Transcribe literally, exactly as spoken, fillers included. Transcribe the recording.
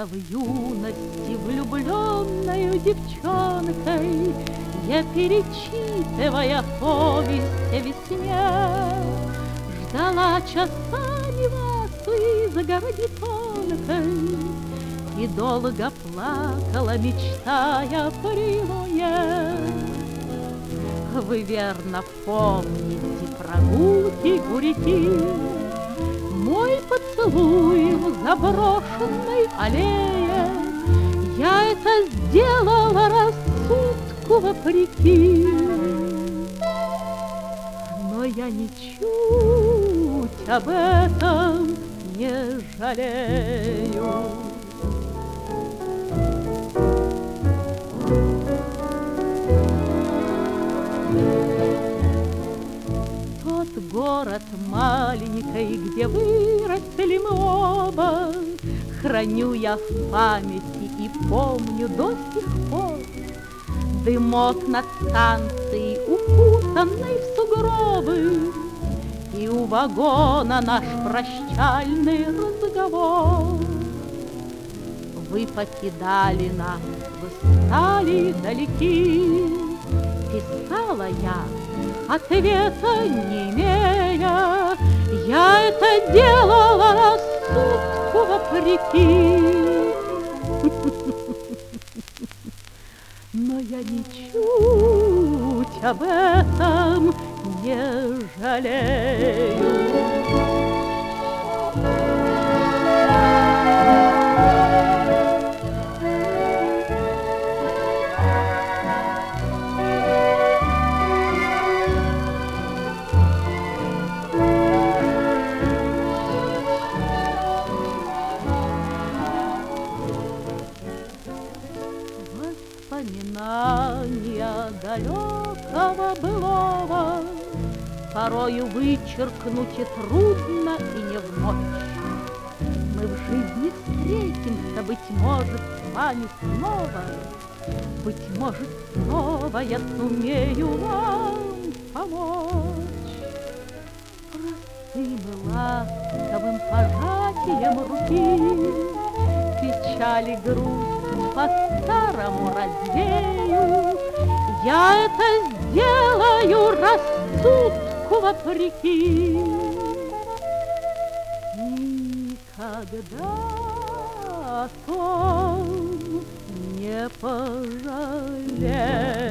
Когда в юности влюбленною девчонкой я, перечитывая повесть о весне, ждала часами вас из городитонкой и долго плакала, мечтая при луне. Вы верно помните прогулки у реки, мой поцелуй в заброшенной аллее. Я это сделала рассудку вопреки, но я ничуть об этом не жалею. Тот город маленький, где выросли мы оба, храню я в памяти и помню до сих пор. Дымок над станцией, укутанной в сугробы, и у вагона наш прощальный разговор. Вы покидали нас, вы стали далеки. Писала я, ответа не имея, я это делала рассудку вопреки. Но я ничуть об этом не жалею. Воспоминания далекого былого порою вычеркнуть и трудно, и не вновь. Мы в жизни встретимся, быть может, с вами снова. Быть может, снова я сумею вам помочь. Простым и ласковым пожатием руки печали, грусть по-старому развею. Я это сделаю рассудку вопреки. Никогда о том не пожалею.